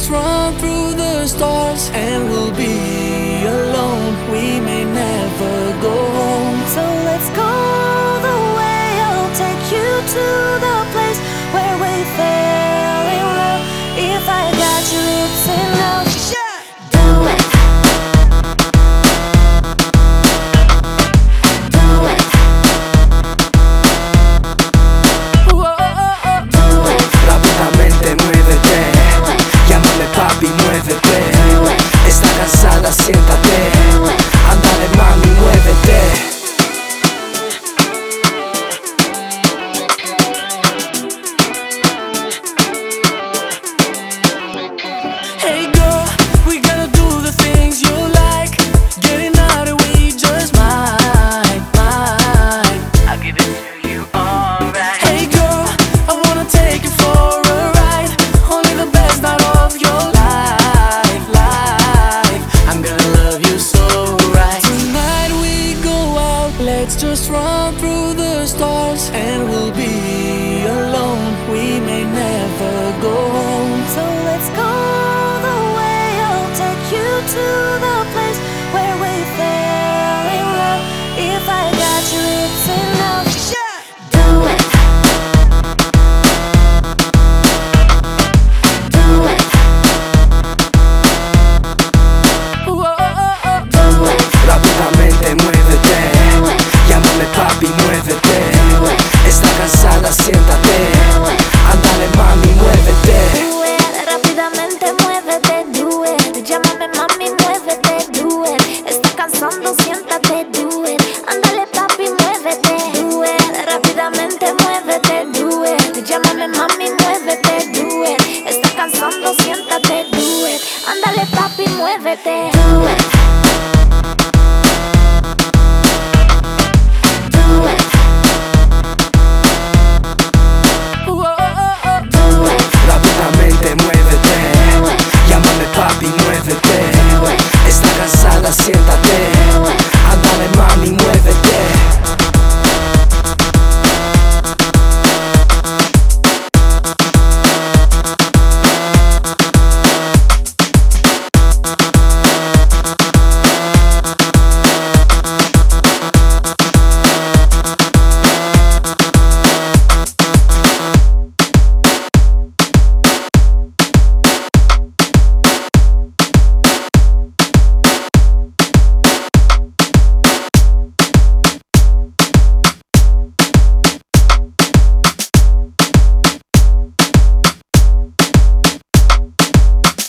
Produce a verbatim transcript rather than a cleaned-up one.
run through the stars, and we'll be alone. We may never go home. So let's go the way I'll take you to the place where we fell in love. If I got you, it's enough. Do it. Do it. Whoa, oh, oh. Do it. Rápidamente muévete, llámame papi, muévete. Está cansada, siéntate. Ándale mami, muévete. Hey girl, we gotta do the things you like. Getting out of we just might, might. I'll give it to you alright. Hey girl, I wanna take you for a ride. Only the best out of your life, life. I'm gonna love you so right. Tonight we go out, let's just run through the stars, and we'll be alone. We may never go home. So let's go the way I'll take you to the place where we fell in love. If I got you, it's enough. Do it. Do it. Whoa, oh, oh. Do it. Rápidamente muévete, llámame papi, muévete. Está cansada, siéntate. Ándale mami, muévete. Do it. Rápidamente muévete, do it. Llámame mami, muévete, do it. Está cansando, siéntate, do it. Ándale papi, muévete, do it. Rápidamente muévete, do it. Llámame mami, muévete, do it. Está cansando, siéntate, do it. Ándale papi, muévete.